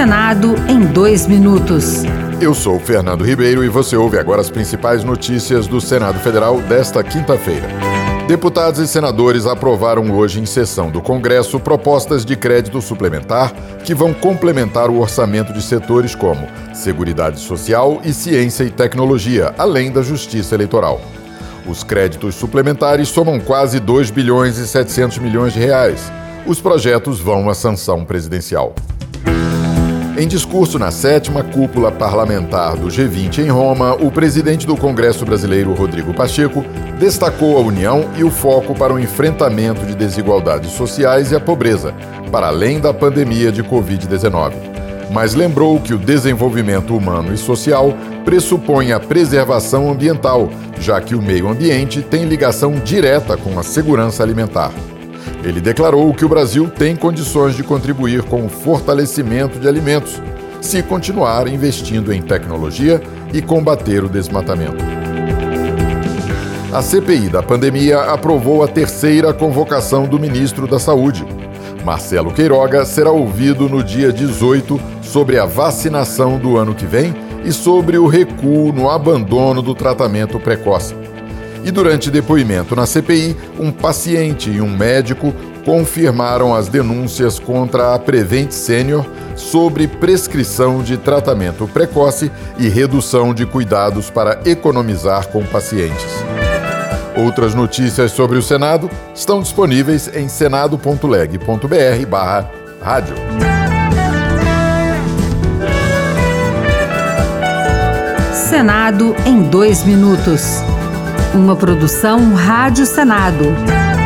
Senado em 2 minutos. Eu sou Fernando Ribeiro e você ouve agora as principais notícias do Senado Federal desta quinta-feira. Deputados e senadores aprovaram hoje em sessão do Congresso propostas de crédito suplementar que vão complementar o orçamento de setores como Seguridade Social e Ciência e Tecnologia, além da Justiça Eleitoral. Os créditos suplementares somam quase 2 bilhões e 700 milhões de reais. Os projetos vão à sanção presidencial. Em discurso na 7ª cúpula parlamentar do G20 em Roma, o presidente do Congresso Brasileiro, Rodrigo Pacheco, destacou a união e o foco para o enfrentamento de desigualdades sociais e a pobreza, para além da pandemia de Covid-19. Mas lembrou que o desenvolvimento humano e social pressupõe a preservação ambiental, já que o meio ambiente tem ligação direta com a segurança alimentar. Ele declarou que o Brasil tem condições de contribuir com o fortalecimento de alimentos, se continuar investindo em tecnologia e combater o desmatamento. A CPI da pandemia aprovou a 3ª convocação do ministro da Saúde. Marcelo Queiroga será ouvido no dia 18 sobre a vacinação do ano que vem e sobre o recuo no abandono do tratamento precoce. E durante depoimento na CPI, um paciente e um médico confirmaram as denúncias contra a Prevent Senior sobre prescrição de tratamento precoce e redução de cuidados para economizar com pacientes. Outras notícias sobre o Senado estão disponíveis em senado.leg.br/rádio. Senado em 2 minutos. Uma produção Rádio Senado.